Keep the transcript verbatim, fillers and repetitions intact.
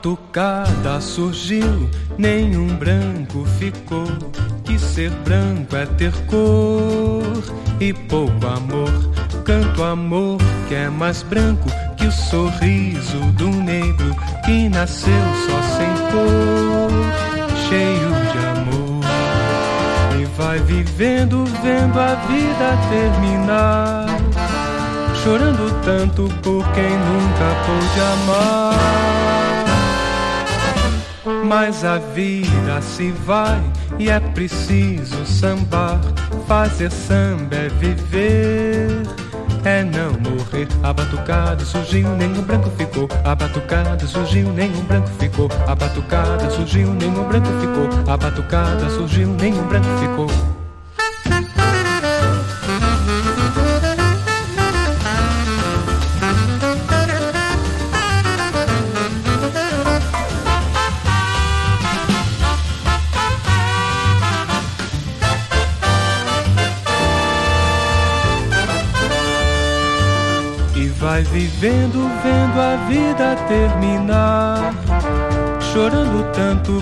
batucada surgiu, nenhum branco ficou. Que ser branco é ter cor e pouco amor. Canto amor que é mais branco que o sorriso do negro que nasceu só sem cor, cheio de amor. E vai vivendo, vendo a vida terminar, chorando tanto por quem nunca pôde amar. Mas a vida se vai e é preciso sambar. Fazer samba é viver, é não morrer. A batucada surgiu, nenhum branco ficou. A batucada surgiu, nenhum branco ficou. A batucada surgiu, nenhum branco ficou. A batucada surgiu, nenhum branco ficou. Vai vivendo, vendo a vida terminar, chorando tanto